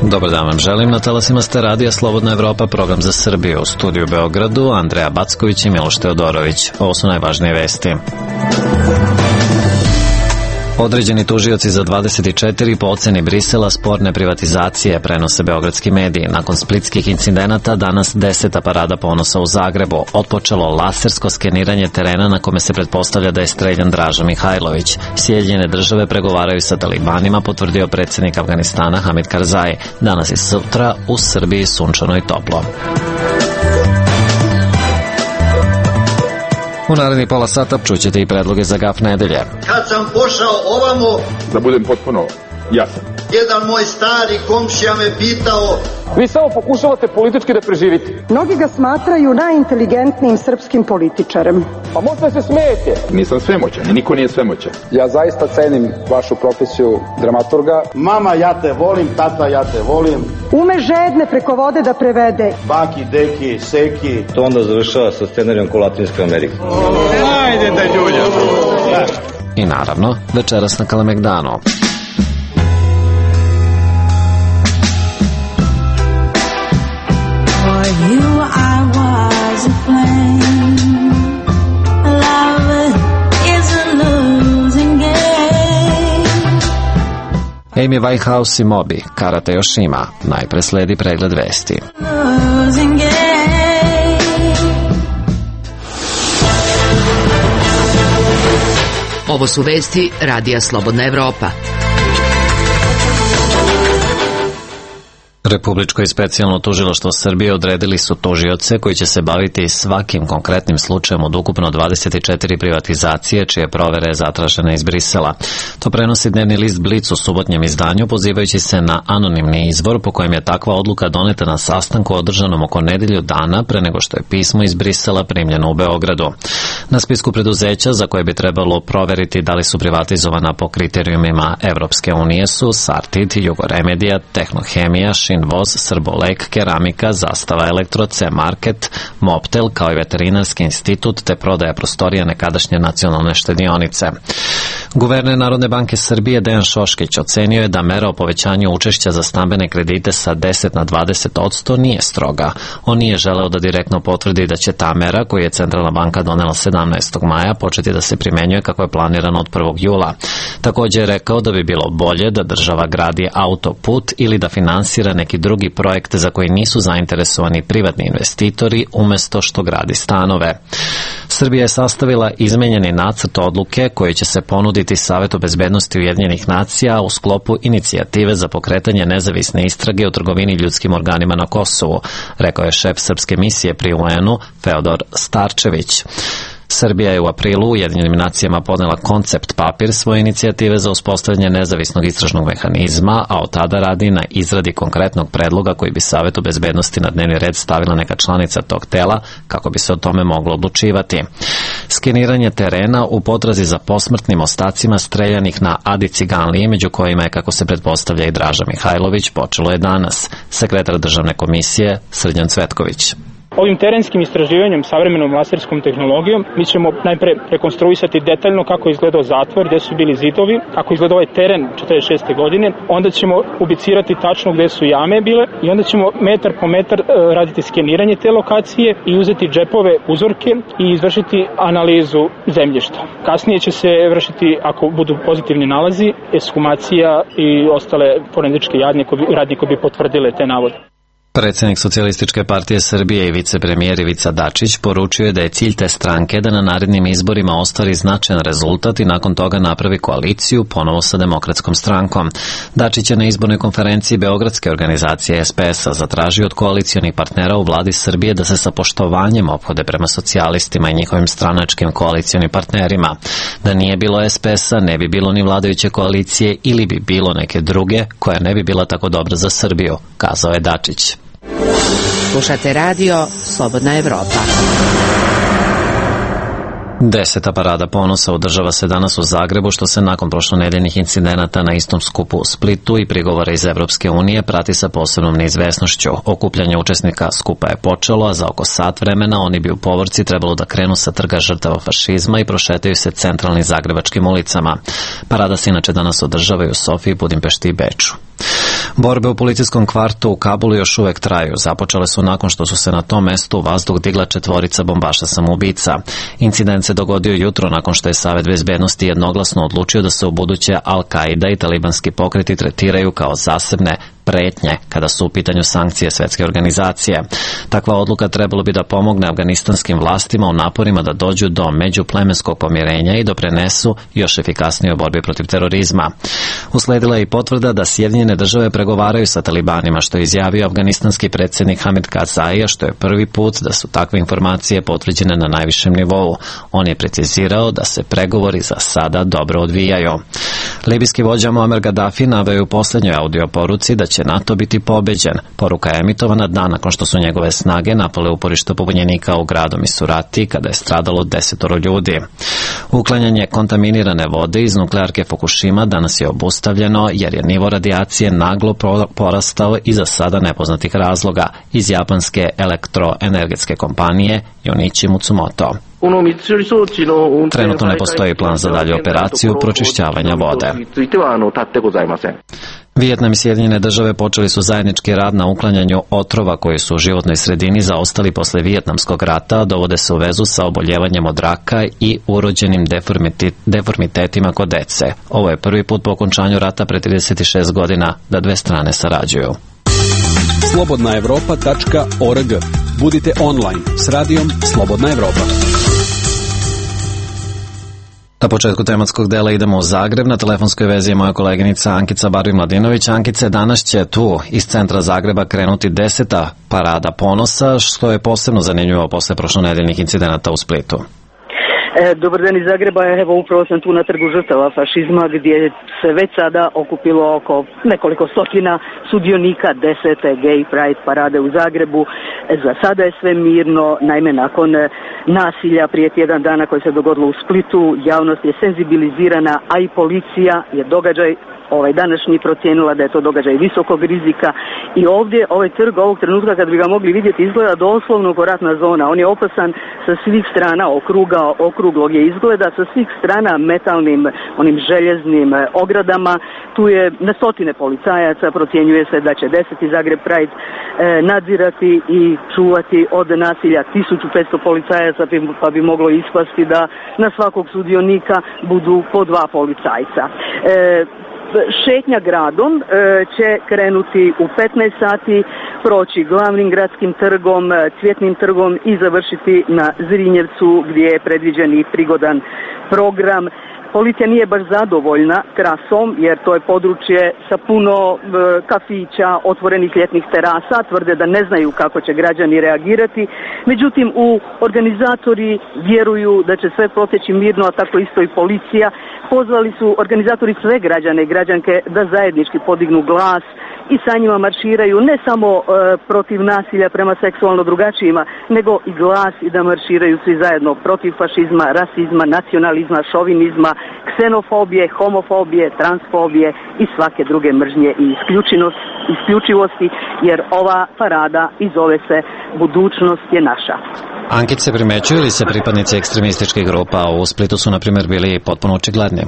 Dobar dan vam želim, na talasima ste radija Slobodna Evropa, program za Srbiju. U studiju u Beogradu Andreja Backović i Miloš Teodorović. Ovo su najvažnije vesti. Određeni tužioci za 24 po oceni Brisela sporne privatizacije, prenose beogradski mediji. Nakon splitskih incidenata danas 10. parada ponosa u Zagrebu. Otpočelo lasersko skeniranje terena na kome se pretpostavlja da je streljan Draža Mihajlović. Sjedinjene države pregovaraju sa talibanima, potvrdio predsjednik Afganistana Hamid Karzai. Danas i sutra u Srbiji sunčano i toplo. U narednih pola sata čućete i predloge za gaf nedelje. Kad sam pošao ovamo, da budem potpuno jasan, jedan moj stari komšija me pitao: vi samo pokušavate politički da preživite. Mnogi ga smatraju najinteligentnijim srpskim političarem. Pa možda se smijete. Nisam svemoćan i niko nije svemoćan. Ja zaista cenim vašu profesiju dramaturga. Mama, ja te volim, tata, ja te volim. Ume žedne preko vode da prevede. Baki, deki, seki. To onda završava sa scenarijom ko Latinska Amerika. Ajde da ljulja. I naravno, večeras na Kalemegdanu. You, I was a flame. Love is a losing game. Amy Winehouse i Moby, karate još ima. Najpre sledi pregled vesti. Losing game. Ovo su vesti Radija Slobodna Evropa. Republičko i specijalno tužilaštvo Srbije odredili su tužioce koji će se baviti svakim konkretnim slučajem od ukupno 24 privatizacije, čije provere je zatražena iz Brisela. To prenosi dnevni list Blic u subotnjem izdanju, pozivajući se na anonimni izvor po kojem je takva odluka doneta na sastanku održanom oko nedelju dana pre nego što je pismo iz Brisela primljeno u Beogradu. Na spisku preduzeća za koje bi trebalo proveriti da li su privatizovana po kriterijumima Evropske unije su Sartid, Jugoremedija, Tehnohemija, Voz, Srbolek, Keramika, Zastava Elektro, C-Market, Moptel, kao i Veterinarski institut, te prodaja prostorija nekadašnje nacionalne štedionice. Guverner Narodne banke Srbije Dejan Šoškić ocenio je da mera o povećanju učešća za stambene kredite sa 10 na 20% nije stroga. On nije želeo da direktno potvrdi da će ta mera, koju je Centralna banka donela 17. maja, početi da se primenjuje kako je planirano od 1. jula. Također je rekao da bi bilo bolje da država gradi autoput ili da finansira neki drugi projekt za koji nisu zainteresovani privatni investitori umesto što gradi stanove. Srbija je sastavila izmenjeni nacrt odluke koji će se ponuditi Savetu bezbednosti Ujedinjenih nacija u sklopu inicijative za pokretanje nezavisne istrage o trgovini ljudskim organima na Kosovu, rekao je šef srpske misije pri UN-u Feodor Starčević. Srbija je u aprilu Ujedinjenim nacijama podnela koncept papir svoje inicijative za uspostavljanje nezavisnog istražnog mehanizma, a od tada radi na izradi konkretnog predloga koji bi Savetu bezbednosti na dnevni red stavila neka članica tog tela kako bi se o tome moglo odlučivati. Skeniranje terena u potrazi za posmrtnim ostacima streljanih na Adi Ciganliji, među kojima je, kako se pretpostavlja, i Draža Mihajlović, počelo je danas. Sekretar državne komisije Srđan Cvetković. Ovim terenskim istraživanjem, savremenom laserskom tehnologijom, mi ćemo najpre rekonstruisati detaljno kako je izgledao zatvor, gde su bili zidovi, kako je izgledao ovaj teren 46. godine, onda ćemo ubicirati tačno gde su jame bile i onda ćemo metar po metar raditi skeniranje te lokacije i uzeti džepove uzorke i izvršiti analizu zemljišta. Kasnije će se vršiti, ako budu pozitivni nalazi, ekshumacija i ostale forenzičke radnje koje bi potvrdile te navode. Predsjednik Socijalističke partije Srbije i vicepremijer Ivica Dačić poručio je da je cilj te stranke da na narednim izborima ostvari značajan rezultat i nakon toga napravi koaliciju ponovo sa Demokratskom strankom. Dačić je na izbornoj konferenciji Beogradske organizacije SPS-a zatražio od koalicionih partnera u vladi Srbije da se sa poštovanjem ophode prema socijalistima i njihovim stranačkim koalicionim partnerima. Da nije bilo SPS-a, ne bi bilo ni vladajuće koalicije ili bi bilo neke druge koja ne bi bila tako dobra za Srbiju, kazao je Dačić. Slušate radio Slobodna Evropa. 10. parada ponosa održava se danas u Zagrebu, što se nakon prošlonedeljnih incidenata na istom skupu u Splitu i prigovora iz Evropske unije prati sa posebnom neizvesnošću. Okupljanje učesnika skupa je počelo, a za oko sat vremena oni bi u povorci trebalo da krenu sa trga žrtava fašizma i prošetaju se centralnim zagrebačkim ulicama. Parada se inače danas održava i u Sofiji, Budimpešti i Beču. Borbe u policijskom kvartu u Kabulu još uvek traju. Započele su nakon što su se na tom mestu u vazduh digla 4 bombaša samoubica. Incident se dogodio jutro nakon što je Savet bezbednosti jednoglasno odlučio da se ubuduće Al-Qaida i talibanski pokreti tretiraju kao zasebne pretnje kada su u pitanju sankcije svetske organizacije. Takva odluka trebalo bi da pomogne afganistanskim vlastima u naporima da dođu do međuplemenskog pomirenja i doprinesu još efikasnijoj borbi protiv terorizma. Usledila je i potvrda da Sjedinjene države pregovaraju sa talibanima, što je izjavio afganistanski predsjednik Hamid Karzai, što je prvi put da su takve informacije potvrđene na najvišem nivou. On je precizirao da se pregovori za sada dobro odvijaju. Libijski vođa Muammar Gaddafi naveo u poslednjoj audio poruci da će NATO biti pobeđen. Poruka je emitovana dan nakon što su njegove snage napale uporište pobunjenika u gradu Misurati kada je stradalo 10 ljudi. Uklanjanje kontaminirane vode iz nuklearke Fukushima danas je obustavljeno jer je nivo radijacije naglo porastao iz za sada nepoznatih razloga iz japanske elektroenergetske kompanije Junichi Matsumoto. Trenutno ne postoji plan za dalju operaciju pročišćavanja vode. Vijetnam i Sjedinjene države počeli su zajednički rad na uklanjanju otrova koji su u životnoj sredini zaostali posle Vijetnamskog rata, dovode se u vezu sa oboljevanjem od raka i urođenim deformitetima kod dece. Ovo je prvi put po okončanju rata pre 36 godina da dve strane sarađuju. slobodnaevropa.org. Budite online s radijom Slobodna Evropa. Na početku tematskog dela idemo u Zagreb. Na telefonskoj vezi je moja koleginica Ankica Barbi-Mladinović. Ankice, danas će tu iz centra Zagreba krenuti 10. parada ponosa, što je posebno zanimljivo posle prošlonedeljnih incidenata u Splitu. Dobar dan iz Zagreba, evo upravo sam tu na Trgu žrtava fašizma gdje se već sada okupilo oko nekoliko stotina sudionika 10. Gay Pride parade u Zagrebu. Za sada je sve mirno, naime nakon nasilja prije tjedan dana koje se dogodilo u Splitu, javnost je senzibilizirana, a i policija je događaj današnji procijenila da je to događaj visokog rizika i ovdje ovaj trg ovog trenutka kad bi ga mogli vidjeti izgleda doslovno kao ratna zona. On je opasan sa svih strana, okruglog je izgleda, sa svih strana metalnim, onim željeznim ogradama. Tu je na stotine policajaca, procjenjuje se da će 10. Zagreb Pride nadzirati i čuvati od nasilja 1500 policajaca, pa bi moglo ispasti da na svakog sudionika budu po 2 policajca. Šetnja gradom će krenuti u 15 sati, proći glavnim gradskim trgom, Cvjetnim trgom i završiti na Zrinjevcu gdje je predviđen i prigodan program. Policija nije baš zadovoljna trasom jer to je područje sa puno kafića, otvorenih ljetnih terasa, tvrde da ne znaju kako će građani reagirati. Međutim, organizatori vjeruju da će sve proteći mirno, a tako isto i policija. Pozvali su organizatori sve građane i građanke da zajednički podignu glas i sa njima marširaju ne samo protiv nasilja prema seksualno drugačijima, nego i glas i da marširaju svi zajedno protiv fašizma, rasizma, nacionalizma, šovinizma, ksenofobije, homofobije, transfobije i svake druge mržnje i isključivosti, jer ova parada i zove se Budućnost je naša. Ankice, primećuju li se pripadnici ekstremističkih grupa? U Splitu su, na primjer, bili potpuno očigledni.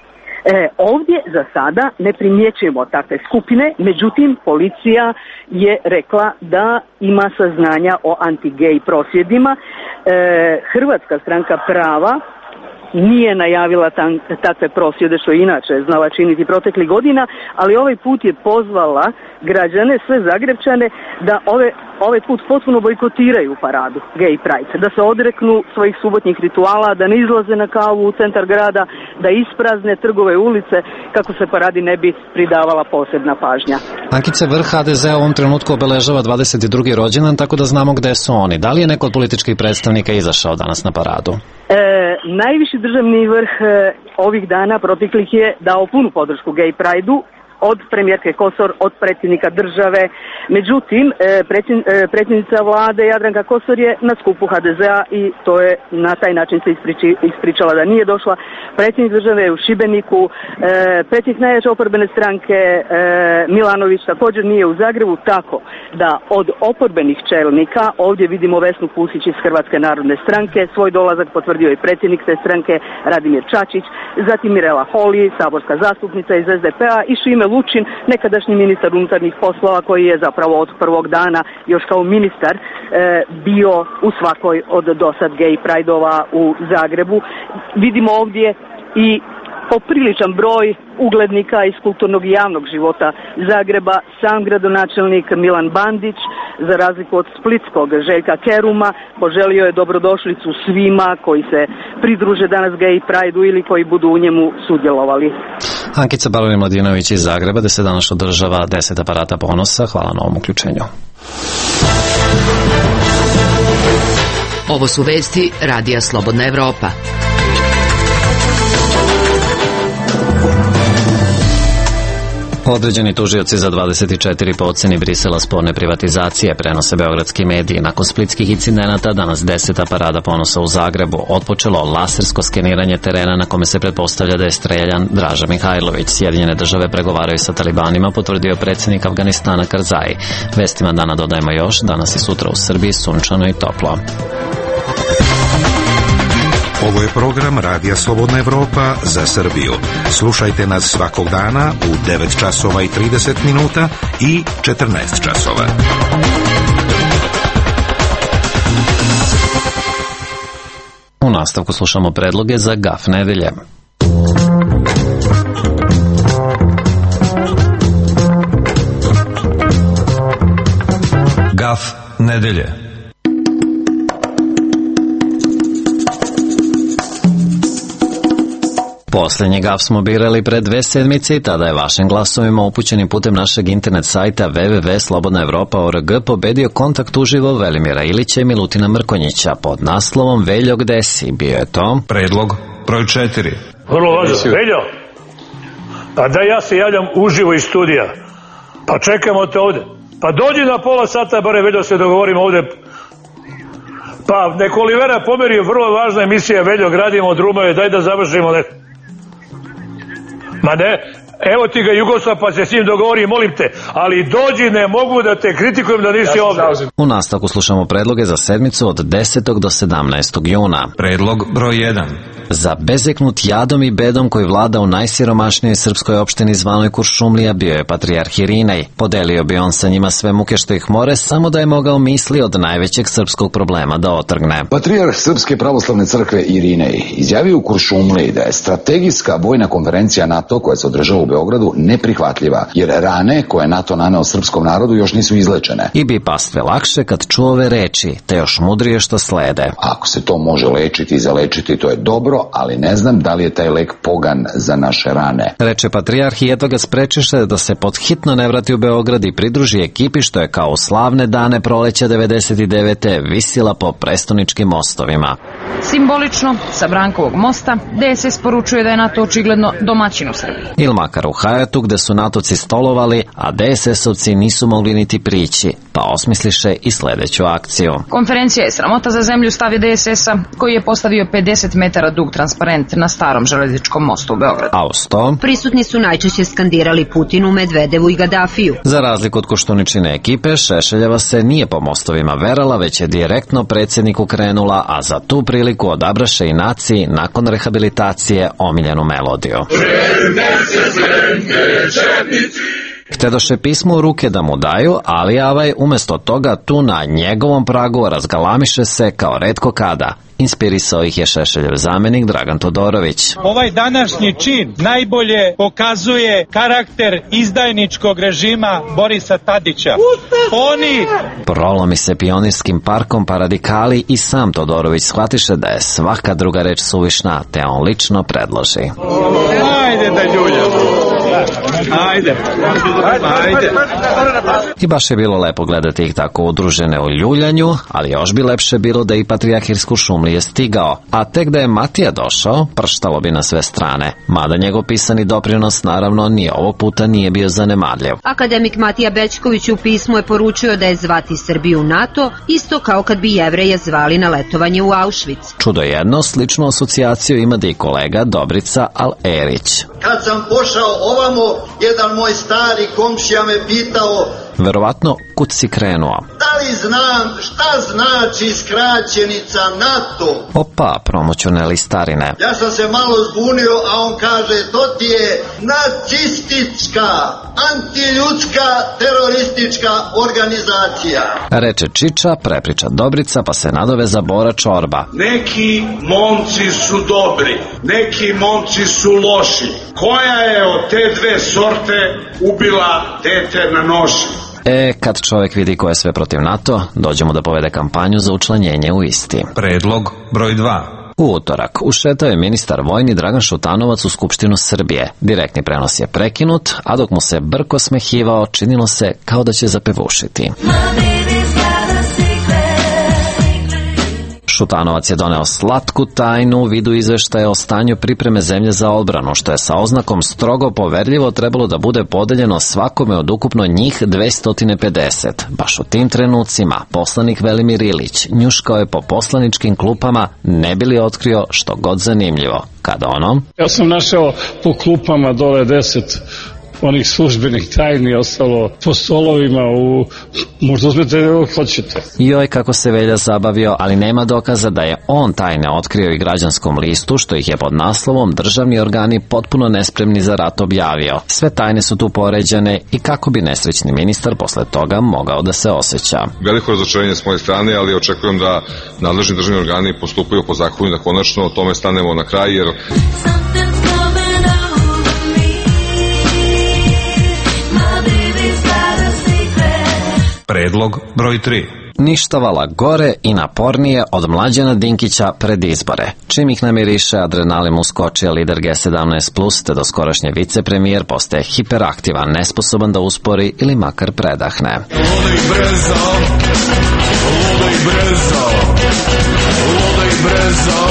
Ovdje za sada ne primjećujemo takve skupine, međutim policija je rekla da ima saznanja o anti-gay prosvjedima. Hrvatska stranka prava nije najavila takve prosvjede, što je inače znala činiti proteklih godina, ali ovaj put je pozvala građane, sve Zagrebčane, da ovaj put potpuno bojkotiraju paradu Gay Pride, da se odreknu svojih subotnjih rituala, da ne izlaze na kavu u centar grada, da isprazne trgove ulice kako se paradi ne bi pridavala posebna pažnja. Ankice, vrh HDZ u ovom trenutku obeležava 22. rođendan, tako da znamo gde su oni. Da li je neko od političkih predstavnika izašao danas na paradu? Najviši državni vrh ovih dana proteklih je dao punu podršku Gay Pride-u, od premijerke Kosor, od predsjednika države. Međutim, predsjednica vlade Jadranka Kosor je na skupu HDZ-a i to je na taj način se ispričala da nije došla. Predsjednik države je u Šibeniku, predsjednik najjače oporbene stranke Milanović također nije u Zagrebu, tako da od oporbenih čelnika ovdje vidimo Vesnu Pusić iz Hrvatske narodne stranke, svoj dolazak potvrdio i predsjednik te stranke Radimir Čačić, zatim Mirela Holy, saborska zastupnica iz SDP-a i Šime Lučin, nekadašnji ministar unutarnjih poslova koji je zapravo od prvog dana još kao ministar bio u svakoj od dosad gay prideova u Zagrebu. Vidimo ovdje i popriličan broj uglednika iz kulturnog i javnog života Zagreba. Sam gradonačelnik Milan Bandić, za razliku od splitskog Željka Keruma, poželio je dobrodošlicu svima koji se pridruže danas gay prideu ili koji budu u njemu sudjelovali. Ankica Baloni-Mladinović iz Zagreba, gde se danas održava 10 aparata ponosa. Hvala na ovom uključenju. Ovo su vesti Radija Slobodna Evropa. Određeni tužioci za 24 po oceni Brisela sporne privatizacije, prenose beogradski mediji. Nakon splitskih incidenata danas 10 parada ponosa u Zagrebu. Otpočelo lasersko skeniranje terena na kome se pretpostavlja da je streljan Draža Mihajlović. Sjedinjene države pregovaraju sa talibanima, potvrdio predsjednik Afganistana Karzai. Vestima dana dodajemo još, danas i sutra u Srbiji sunčano i toplo. Ovo je program Radija Slobodna Evropa za Srbiju. Slušajte nas svakog dana u 9 časova i 30 minuta i 14 časova. U nastavku slušamo predloge za gaf nedelje. Gaf nedelje. Posljednji gaf smo birali pre 2 sedmice i tada je vašim glasovima upućenim putem našeg internet sajta www.slobodnaevropa.org pobedio kontakt uživo Velimira Ilića i Milutina Mrkonjića pod naslovom Veljo gde si, bio je to predlog broj 4. Vrlo važno. Veljo, pa da ja se javljam uživo iz studija, pa čekamo te ovde, pa dođi na pola sata, bare Veljo se dogovorimo ovde. Pa neko Olivera pomeri, vrlo važna emisija, Veljo, gradimo od Rumove, daj da završimo neko. Ma ne, evo ti ga Jugoslav pa se s njim dogovori, molim te, ali dođi, ne mogu da te kritikujem da nisi ovdje. U nastavku slušamo predloge za sedmicu od 10. do 17. juna. Predlog broj 1. Za bezeknut jadom i bedom koji vlada u najsiromašnijoj srpskoj opštini zvanoj Kuršumlija bio je patrijarh Irinej. Podelio bi on sa njima sve muke što ih more, samo da je mogao misli od najvećeg srpskog problema da otrgne. Patrijarh Srpske pravoslavne crkve Irinej izjavio u Kuršumliji da je strategijska vojna konferencija NATO koja se održava u Beogradu neprihvatljiva, jer rane koje NATO naneo srpskom narodu još nisu izlečene. I bi pastve lakše kad čuo ove reči, te još mudrije što slede. Ako se to može lečiti i zalečiti, to je dobro, ali ne znam da li je taj lek pogan za naše rane. Reče patrijarh i jedva ga sprečiše da se podhitno ne vrati u Beograd i pridruži ekipi što je kao u slavne dane proleća 99. visila po prestoničkim mostovima. Simbolično, sa Brankovog mosta, DSS poručuje da je NATO očigledno domaćin u Srbiji. Ili makar u Hajatu gde su NATOci stolovali, a DSS-ovci nisu mogli niti prići, pa osmisliše i sledeću akciju. Konferencija je sramota za zemlju, stav je DSS-a, koji je postavio 50 metara dug transparent na starom železničkom mostu u Beogradu. A uz to prisutni su najčešće skandirali Putinu, Medvedevu i Gadafiju. Za razliku od Koštuničine ekipe, Šešeljeva se nije po mostovima verala, već je direktno predsjedniku krenula, a za tu priliku odabraše i naciji nakon rehabilitacije omiljenu melodiju. Htedoše pismo u ruke da mu daju, ali Avaj umesto toga tu na njegovom pragu razgalamiše se kao retko kada. Inspirisao ih je Šešeljev zamenik Dragan Todorović. Ovaj današnji čin najbolje pokazuje karakter izdajničkog režima Borisa Tadića. Oni prolomi se Pionirskim parkom, pa radikali i sam Todorović shvatiše da je svaka druga reč suvišna, te on lično predloži. Ajde da ljuljamo. Ajde. I baš je bilo lepo gledati ih tako udružene u ljuljanju, ali još bi lepše bilo da i patrijarh iz Kuršumlije stigao, a tek da je Matija došao, prštalo bi na sve strane, mada njegov pisani doprinos naravno ni ovog puta nije bio zanemarljiv. Akademik Matija Bećković u pismu je poručio da je zvati Srbiju u NATO isto kao kad bi Jevreje zvali na letovanje u Auschwitz. Čudo jedno, sličnu asocijaciju ima da i kolega Dobrica Al-Erić. Kad sam pošao ovamo, jedan moj stari komšija me pitao: verovatno, kud si krenuo? Da li li znam šta znači skraćenica NATO? Opa, promocionalni starine. Ja sam se malo zbunio, a on kaže, to ti je nacistička, antiljudska, teroristička organizacija. Reče Čiča, prepriča Dobrica, pa se nadoveza Bora Čorba. Neki momci su dobri, neki momci su loši. Koja je od te dve sorte ubila dete na noši? Kad čovjek vidi ko je sve protiv NATO, dođemo da povede kampanju za učlanjenje u isti. Predlog broj 2. U utorak ušetao je ministar vojni Dragan Šutanovac u Skupštinu Srbije. Direktni prenos je prekinut, a dok mu se brko smehivao, činilo se kao da će zapevušiti. Šutanovac je doneo slatku tajnu u vidu izveštaja o stanju pripreme zemlje za odbranu, što je sa oznakom strogo poverljivo trebalo da bude podeljeno svakome od ukupno njih 250. Baš u tim trenucima poslanik Velimir Ilić njuškao je po poslaničkim klupama, ne bi li otkrio što god zanimljivo. Kada ono? Ja sam našao po klupama dole 10 onih službenih tajni, ostalo po stolovima, možda uzmete hoćete. Joj, kako se Velja zabavio, ali nema dokaza da je on tajne otkrio i Građanskom listu, što ih je pod naslovom Državni organi potpuno nespremni za rat objavio. Sve tajne su tu poređane i kako bi nesrećni ministar posle toga mogao da se osjeća. Veliko razočarenje s moje strane, ali očekujem da nadležni državni organi postupaju po zakonu i da konačno tome stanemo na kraj, jer Predlog broj 3. Ništavala gore i napornije od Mlađana Dinkića pred izbore. Čim ih namiriše, adrenalin mu skoči, lider G17+, te doskorašnji vicepremijer postaje hiperaktivan, nesposoban da uspori ili makar predahne. Lodaj brzo, lodaj brzo, lodaj brzo,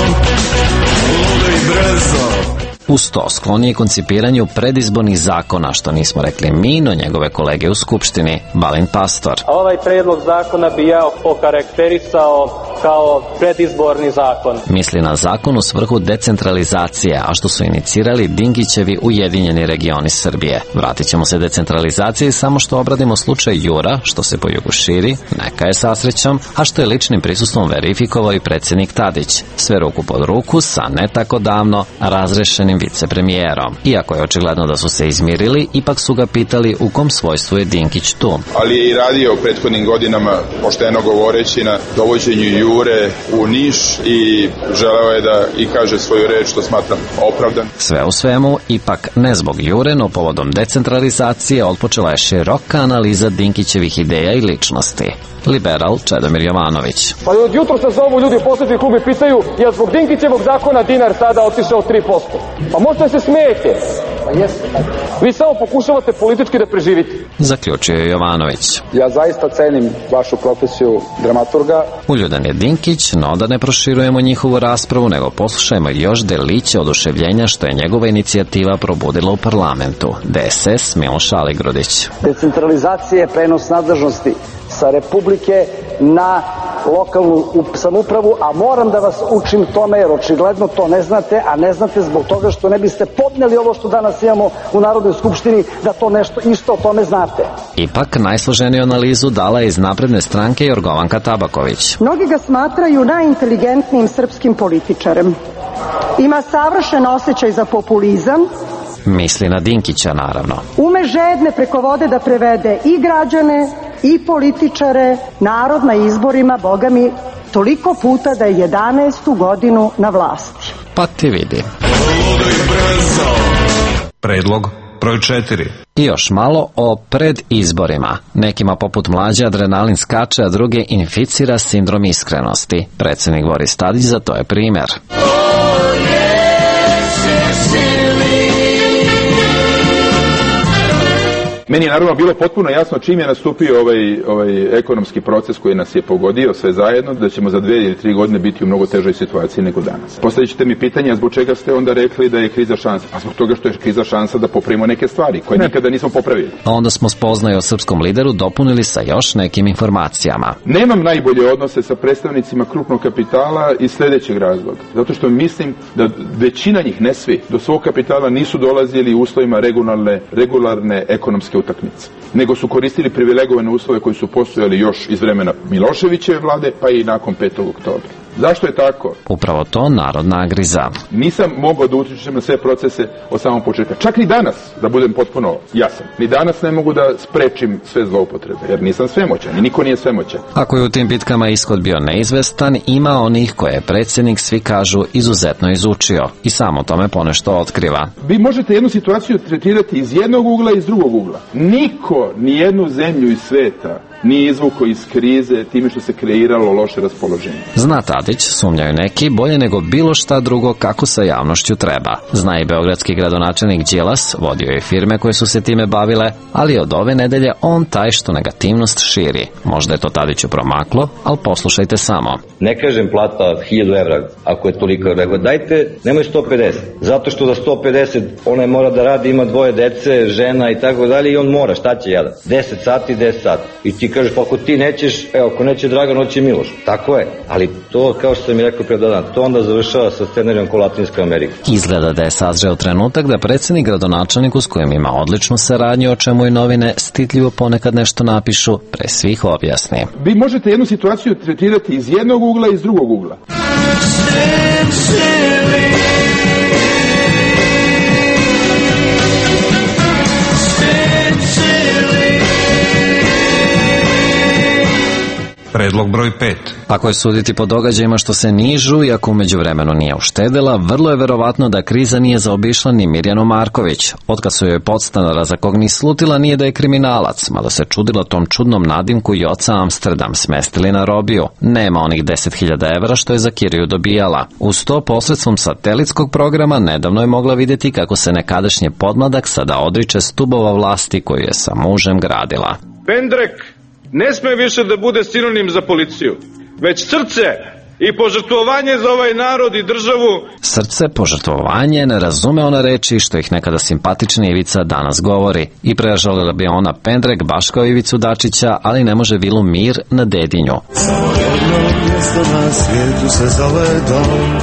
lodaj brzo. Uz to sklon je koncipiranju predizbornih zakona, što nismo rekli mi, no njegove kolege u Skupštini, Balint Pastor. Ovaj predlog zakona bi ja okarakterisao kao predizborni zakon. Misli na zakon u svrhu decentralizacije, a što su inicirali Dinkićevi Ujedinjeni regioni Srbije. Vratit ćemo se decentralizaciji samo što obradimo slučaj Jura, što se po jugu širi, neka je sa srećom, a što je ličnim prisustvom verifikovao i predsjednik Tadić. Sve ruku pod ruku sa ne tako davno razrešenim vicepremijerom. Iako je očigledno da su se izmirili, ipak su ga pitali u kom svojstvu je Dinkić tu. Ali je i radio prethodnim godinama, pošteno govoreći, na dovođenju Jure u Niš i želeo je da i kaže svoju reč, što smatram opravdan. Sve u svemu, ipak ne zbog Jure, no povodom decentralizacije otpočela je široka analiza Dinkićevih ideja i ličnosti. Liberal Čedomir Jovanović. Pa od jutro se zovu ljudi u poslednji klub i pitaju je zbog Dinkićevog zakona dinar sada otišao 3%. Pa možete se smijete. Pa jeste. Vi samo pokušavate politički da preživite. Zaključio je Jovanović. Ja zaista cenim vašu profesiju dramaturga. Uljudan je Dinkić, no da ne proširujemo njihovu raspravu, nego poslušajmo još deliće oduševljenja što je njegova inicijativa probudila u parlamentu. DSS Miloš Aligrudić. Decentralizacija je prenos nadležnosti sa Republike na lokalnu samoupravu, a moram da vas učim tome jer očigledno to ne znate, a ne znate zbog toga što ne biste podneli ovo što danas imamo u Narodnoj skupštini, da to nešto isto o tome znate. Ipak najsloženiju analizu dala je iz Napredne stranke Jorgovanka Tabaković. Mnogi ga smatraju najinteligentnijim srpskim političarem. Ima savršen osjećaj za populizam. Misli na Dinkića, naravno. Ume žedne preko vode da prevede i građane, i političare, narod na izborima, boga mi, toliko puta da je 11. godinu na vlasti. Pa ti vidi. Predlog broj 4. I još malo o predizborima. Nekima poput Mlađe adrenalin skače, a druge inficira sindrom iskrenosti. Predsjednik Boris Tadić za to je primjer. Meni je naravno bilo potpuno jasno čim je nastupio ovaj ekonomski proces koji nas je pogodio sve zajedno, da ćemo za 2 ili 3 godine biti u mnogo težoj situaciji nego danas. Postavit ćete mi pitanje, zbog čega ste onda rekli da je kriza šansa? Pa zbog toga što je kriza šansa da popravimo neke stvari koje nikada nismo popravili. A onda smo spoznaje o srpskom lideru dopunili sa još nekim informacijama. Nemam najbolje odnose sa predstavnicima krupnog kapitala iz sljedećeg razloga. Zato što mislim da većina njih, ne svi, do svog kapitala nisu dolazili u uslovima regularne ekonomske utakmice, nego su koristili privilegovane uslove koji su postojali još iz vremena Miloševićeve vlade, pa i nakon 5. oktobra. Zašto je tako? Upravo to narod nagriza. Nisam mogao da utičem na sve procese od samog početka. Čak ni danas, da budem potpuno jasan, ni danas ne mogu da sprečim sve zloupotrebe, jer nisam svemoćan i niko nije svemoćan. Ako je u tim bitkama ishod bio neizvestan, ima onih koje je predsjednik, svi kažu, izuzetno izučio i samo tome ponešto otkriva. Vi možete jednu situaciju tretirati iz jednog ugla i iz drugog ugla. Niko, ni jednu zemlju iz sveta nije izvukao iz krize time što se kreiralo loše raspoloženje. Zna Tadić, sumnjaju neki, bolje nego bilo šta drugo kako sa javnošću treba. Zna i beogradski gradonačelnik Đilas, vodio je firme koje su se time bavile, ali od ove nedelje on taj što negativnost širi. Možda je to Tadiću promaklo, ali poslušajte samo. Ne kažem plata 1000 evra, ako je toliko, nego dajte, nemoj 150. Zato što za 150 onaj mora da radi, ima 2 dece, žena i tako dalje i on mora, šta će jedan? 10 sati, 10 sati. I ti kažeš, pa ako ti nećeš, ako neće Dragan, hoće Miloš. Tako je, ali to, kao što sam mi rekao pre dan, to onda završava sa scenarijom ko Latinska Amerika. Izgleda da je sazreo trenutak da predsjednik gradonačelniku s kojim ima odličnu saradnju, o čemu i novine stitljivo ponekad nešto napišu, pre svih objasni. Vi možete jednu situaciju tretirati iz jednog ugla i iz drugog ugla. Predlog broj 5. Ako je suditi po događajima što se nižu i ako u međuvremenu nije uštedela, vrlo je verovatno da kriza nije zaobišla ni Mirjanu Marković. Otkad su joj podstanara za kog ni slutila nije da je kriminalac, mada se čudila tom čudnom nadimku i oca Amsterdam smestili na robiju. Nema onih 10.000 evra što je za kiriju dobijala. Uz to posredstvom satelitskog programa nedavno je mogla vidjeti kako se nekadašnji podmladak sada odriče stubova vlasti koju je sa mužem gradila. Pendrek ne sme više da bude sinonim za policiju, već srce i požrtvovanje za ovaj narod i državu. Srce, požrtvovanje, ne razume ona reči što ih nekada simpatični Ivica danas govori. I prežalila bi ona Pendrek baš kao Ivicu Dačića, ali ne može vilu Mir na Dedinju. Samo jedno mjesto na svijetu se zove dom.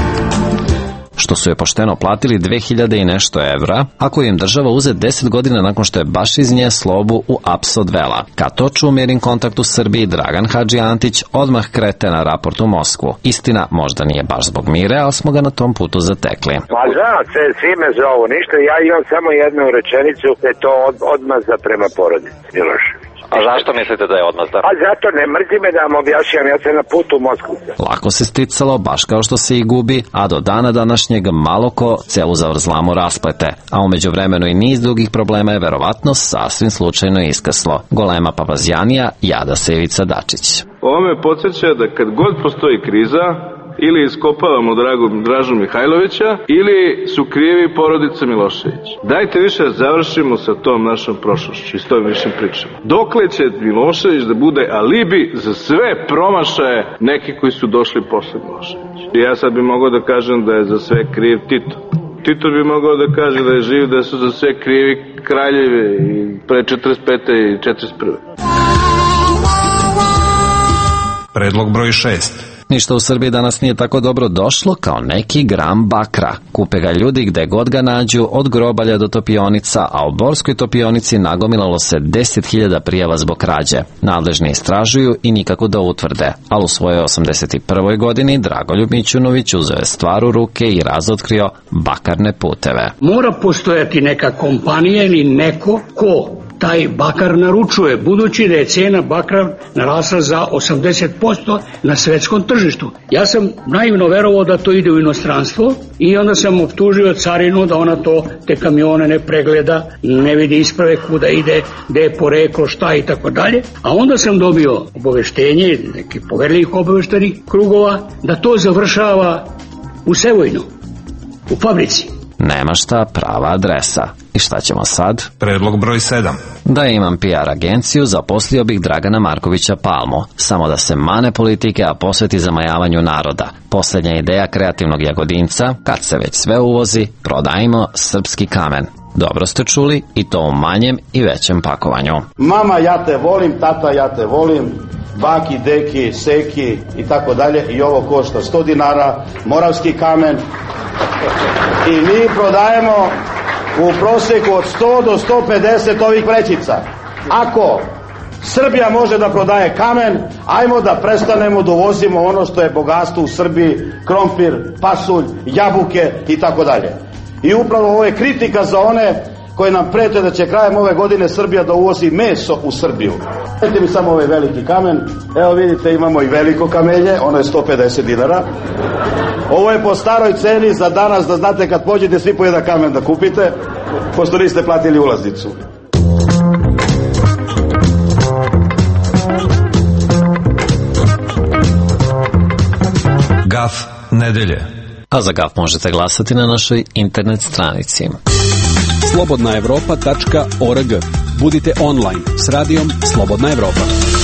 Što su je pošteno platili 2000 i nešto evra, ako im država uze 10 godina nakon što je baš iz nje slobu u aps odvela. Kad toču u mirin kontakt u Srbiji, Dragan Hadži Antić odmah krete na raport u Moskvu. Istina, možda nije baš zbog Mire, ali smo ga na tom putu zatekli. Pa znate, svi me zovu, ništa, ja imam samo jednu rečenicu, je to odmazda prema porodici Milošević. A zašto mislite da je odmazda? A zato ne mrzi me da vam objašnjam, ja sam na putu u Moskvu. Lako se sticalo, baš kao što se i gubi, a do dana današnjeg malo ko celu zavrzlamu rasplete. A umeđu vremenu i niz drugih problema je verovatno sasvim slučajno iskaslo. Golema papazjanija jada se Ivica Dačić. Ovo me podsjeća da kad god postoji kriza, ili iskopavamo Dražu Mihajlovića, ili su krivi porodica Milošević. Dajte više da završimo sa tom našom prošlošću i s tom višim pričama. Dokle će Milošević da bude alibi za sve promašaje neki koji su došli posle Miloševića? I ja sad bi mogao da kažem da je za sve kriv Tito. Tito bi mogao da kaže da je živ, da su za sve krivi kraljevi i pre 45. i 41. Predlog broj 6. Ništa u Srbiji danas nije tako dobro došlo kao neki gram bakra. Kupe ga ljudi gde god ga nađu, od grobalja do topionica, a u Borskoj topionici nagomilalo se 10.000 prijava zbog krađe. Nadležni istražuju i nikako da utvrde, ali u svojoj 81. godini Dragoljub Mićunović uzeo je stvar u ruke i razotkrio bakarne puteve. Mora postojati neka kompanija ili neko ko taj bakar naručuje, budući da je cena bakra narasla za 80% na svetskom tržištu. Ja sam naivno verovao da to ide u inostranstvo i onda sam optužio carinu da ona te kamione ne pregleda, ne vidi isprave kuda ide, gde je poreklo, šta i tako dalje. A onda sam dobio obaveštenje, neki poverljivih obaveštenih krugova, da to završava u Sevojnu, u fabrici. Nema šta, prava adresa. I šta ćemo sad? Predlog broj 7. Da imam PR agenciju, zaposlio bih Dragana Markovića Palmu. Samo da se mane politike, a posveti zamajavanju naroda. Posljednja ideja kreativnog Jagodinca, kad se već sve uvozi, prodajmo srpski kamen. Dobro ste čuli, i to u manjem i većem pakovanju. Mama, ja te volim, tata, ja te volim, baki, deki, seki i tako dalje. I ovo košta 100 dinara, moravski kamen. I mi prodajemo u proseku od 100 do 150 ovih vrećica. Ako Srbija može da prodaje kamen, ajmo da prestanemo da uvozimo ono što je bogatstvo u Srbiji, krompir, pasulj, jabuke i tako dalje. I upravo ovo je kritika za one koji nam prete da će krajem ove godine Srbija da uvozi meso u Srbiju. Vidite mi samo ovaj veliki kamen, evo vidite imamo i veliko kamenje, ono je 150 dinara. Ovo je po staroj ceni za danas, da znate kad pođete svi po jedan kamen da kupite, pošto niste platili ulaznicu. Gaf nedelje. A za Gaf možete glasati na našoj internet stranici. slobodnaevropa.org. Budite online s radijom Slobodna Evropa.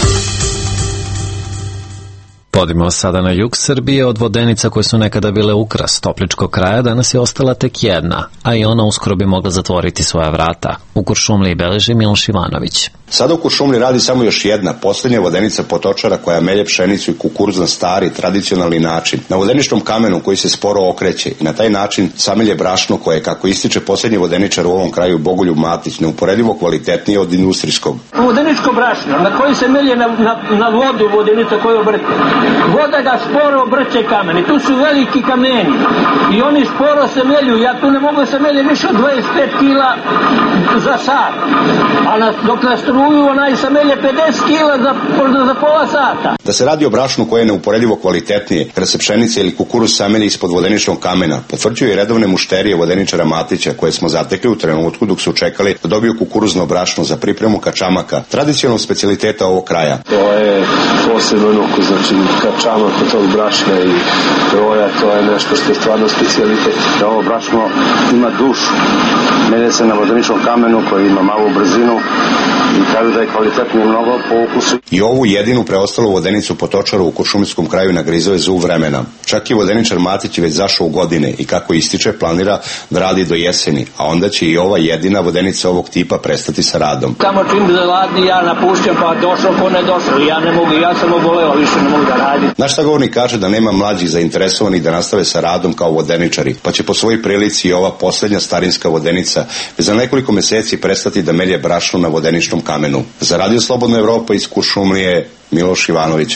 Podimo sada na jug Srbije. Od vodenica koje su nekada bile ukras Topličkog kraja danas je ostala tek jedna, a i ona uskoro bi mogla zatvoriti svoja vrata. U Kuršumliji beleži Miloš Ivanović. Sada u Kuršumliji radi samo još jedna, posljednja vodenica potočara koja melje pšenicu i kukuruz na stari, tradicionalni način. Na vodeničnom kamenu koji se sporo okreće i na taj način samelje brašno koje, kako ističe posljednji vodeničar u ovom kraju Bogoljub Matić, neuporedivo kvalitetnije od industrijskog. Vodeničko brašno na koji se melje na vodu vodenica koju obrte. Voda ga sporo obrće kamen i tu su veliki kameni i oni sporo se melju. Ja tu ne mogu se melje više od 25 kila za sat, a dok na struju onaj se melje 50 kila za pola sata. Da se radi o brašnu koje je neuporedivo kvalitetnije, kada se pšenica ili kukuruz samelje ispod vodeničnog kamena, potvrđuju i redovne mušterije vodeničara Matića koje smo zatekli u trenutku dok su čekali da dobiju kukuruzno brašno za pripremu kačamaka, tradicionalnog specijaliteta ovog kraja. To je posebno oko, znači kačamak od tog brašna i roja, to je nešto što je stvarno specijalitet. Da ovo brašno ima dušu, melje se na vodeničnom kamenu koji ima malu brzinu i kažu da je kvalitetno mnogo po ukusu. I ovu jedinu preostalu vodenicu potočaru u Kuršumlijskom kraju nagrizao je zub vremena. Čak i vodeničar Matić je već zašao u godine i kako ističe planira da radi do jeseni, a onda će i ova jedina vodenica ovog tipa prestati sa radom. Tamo čim zaladni ja napušćam, pa došao ko ne došao, ja ne mogu, ja sam oboleo, više ne mogu da radim. Naš sagovornik kaže da nema mlađih zainteresovanih da nastave sa radom kao vodeničari, pa će po svojoj prilici i ova posljednja starinska vodenica za nekoliko meseci prestati da melje brašno na vodeničnom kamenu. Za Radio Slobodna Evropa iz Kuršumlije, Miloš Ivanović.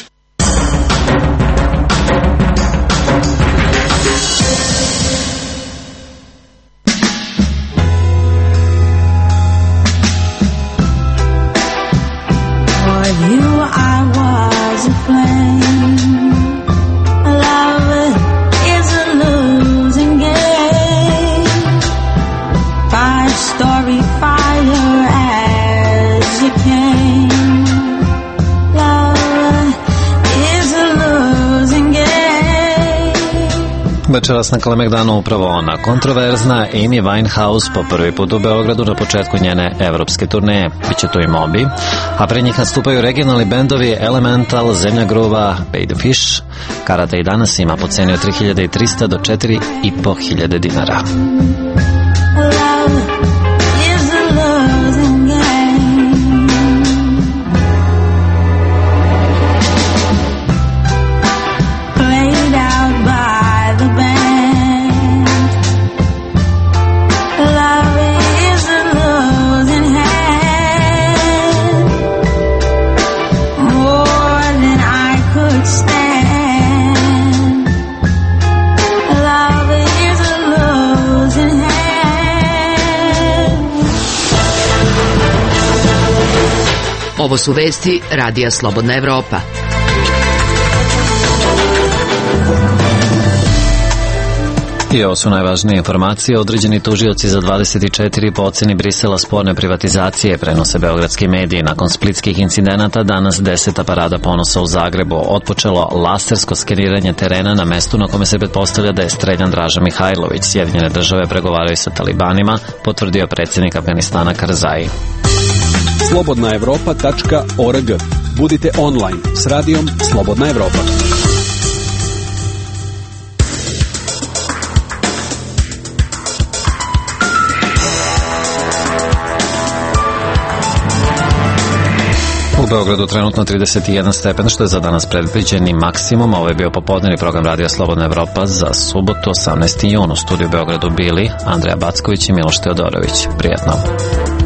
Večeras na Kalemegdanu upravo ona, kontroverzna Amy Winehouse po prvi put u Beogradu na početku njene evropske turneje. Biće tu i Moby, a pre njih nastupaju regionalni bendovi Elemental, Zemlja gruba, Pay the Fish. Karata i danas ima po ceni od 3.300 do 4.500 dinara. Ovo su vesti Radija Slobodna Evropa. I ovo su najvažnije informacije. Određeni tužioci za 24 po oceni Brisela sporne privatizacije prenose beogradski mediji. Nakon splitskih incidenata danas 10. parada ponosa u Zagrebu otpočelo lasersko skeniranje terena na mestu na kome se pretpostavlja da je streljan Draža Mihajlović. Sjedinjene države pregovaraju sa talibanima, potvrdio predsjednik Afganistana Karzai. slobodnaevropa.org. Budite online s radijom Slobodna Evropa. U Beogradu trenutno 31 stepen, što je za danas predviđeni maksimum. Ovo je bio popodnevni program Radija Slobodna Evropa za subotu 18. jun. U studiju Beogradu bili Andreja Backović i Miloš Teodorović. Prijetno.